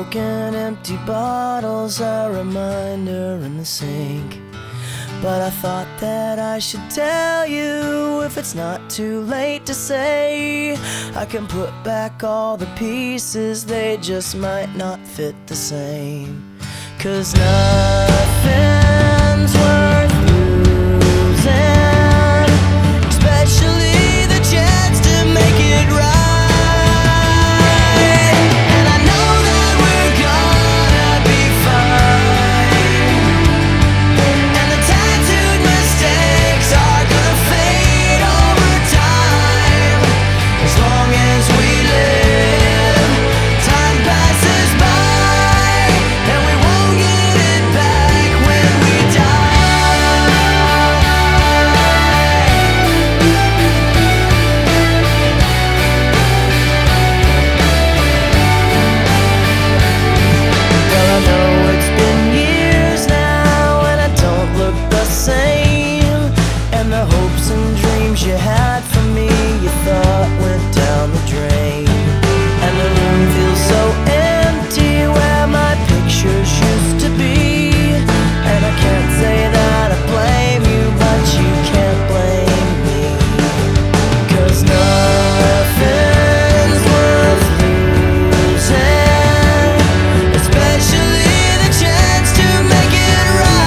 broken empty bottles, a reminder in the sink. But I thought that I should tell you, if it's not too late to say, I can put back all the pieces, they just might not fit the same. 'Cause nothing's worth losing, especially the chance to make it right. And I know that we're gonna be fine, and the tattooed mistakes are gonna fade over time. As long as we live, time passes by, and we won't get it back when we die. Well, I know it's been years now, and I don't look the same. And the hopes and dreams you had for me, you thought went down the drain. And the room feels so empty where my pictures used to be. And I can't say that I blame you, but you can't blame me. 'Cause nothing's worth losing, especially the chance to make it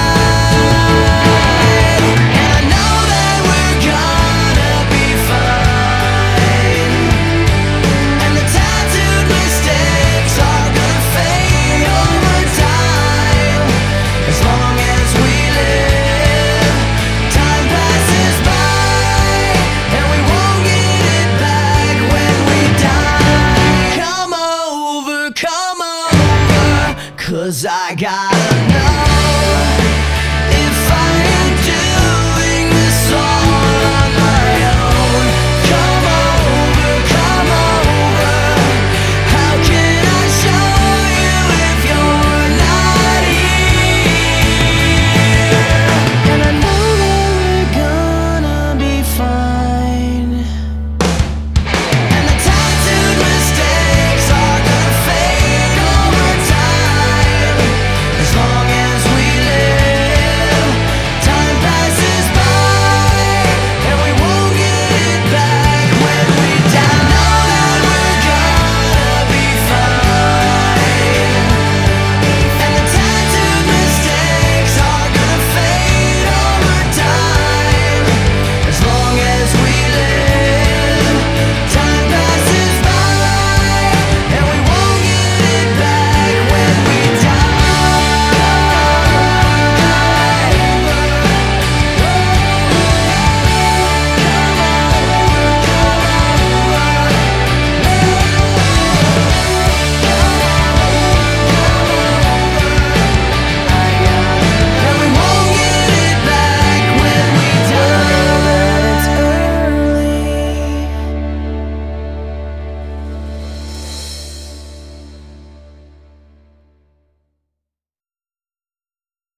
right. And I know that we're gonna be fine, and the tattooed mistakes are gonna fade over time. As long as we live, time passes by, and we won't get it back when we die. Come over, 'cause I got